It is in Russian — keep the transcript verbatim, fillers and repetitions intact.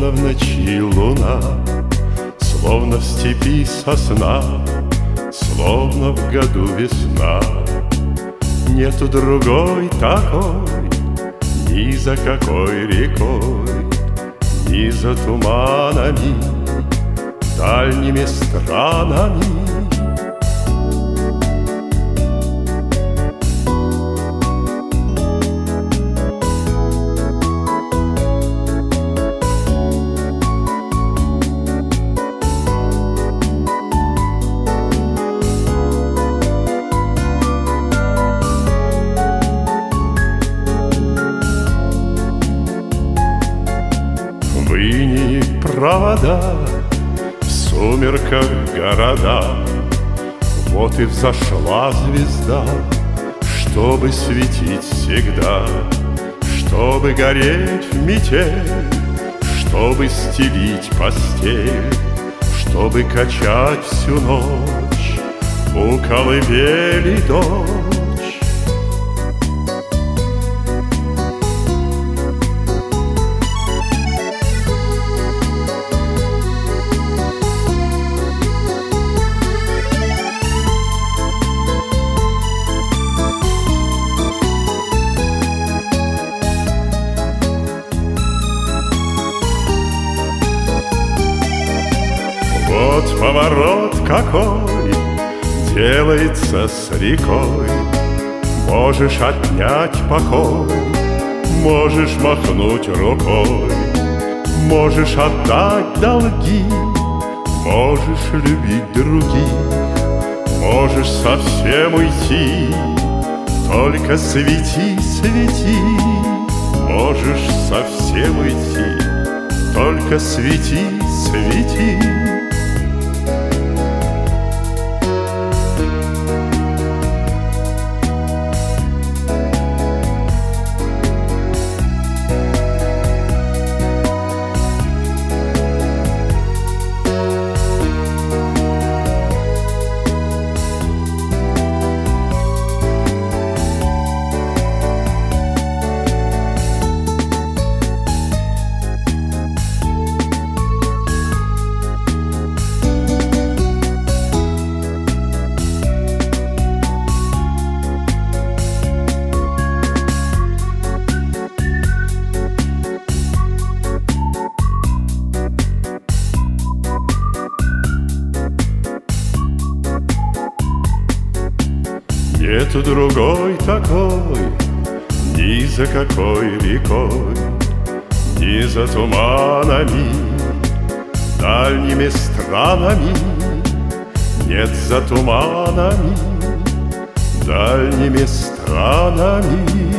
Словно в ночи луна, словно в степи сосна, словно в году весна. Нету другой такой, ни за какой рекой, ни за туманами, дальними странами. Выни провода, в сумерках города, вот и взошла звезда, чтобы светить всегда, чтобы гореть в метель, чтобы стелить постель, чтобы качать всю ночь у колыбели дочь. Вот поворот какой делается с рекой. Можешь отнять покой, можешь махнуть рукой, можешь отдать долги, можешь любить других, можешь совсем уйти, только свети, свети. Можешь совсем уйти, только свети, свети. Нету другой такой, ни за какой рекой, ни за туманами, дальними странами. Нет за туманами, дальними странами.